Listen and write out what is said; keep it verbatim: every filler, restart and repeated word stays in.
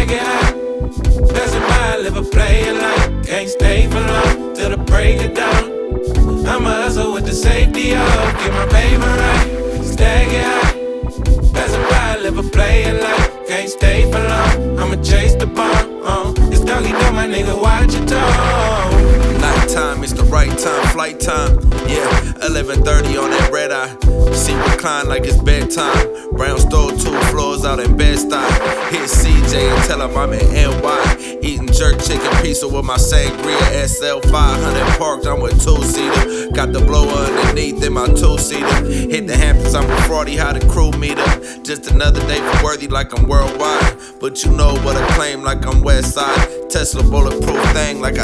stag it high. Passing by, live a play of life. Can't stay for long till the break of dawn. I'ma hustle with the safety off. Get my baby right. Stag it high. Passing by, live a play of life. Can't stay for long. I'ma chase the bomb. Uh. It's doggy dog, my nigga. Watch your tone. Nighttime, it's the right time, flight time. Yeah, eleven thirty on that red eye. See recline like it's bedtime. Brown stole two floors out in Bed-Stuy. Hit C J and tell him I'm in N Y. Eating jerk chicken pizza with my sangria. S L five hundred parked, I'm with two-seater. Got the blower underneath in my two-seater. Hit the Hamptons, I'm with Fraudy, how the crew meet up. Just another day for worthy like I'm worldwide. But you know what I claim like I'm West Side. Tesla bulletproof thing like I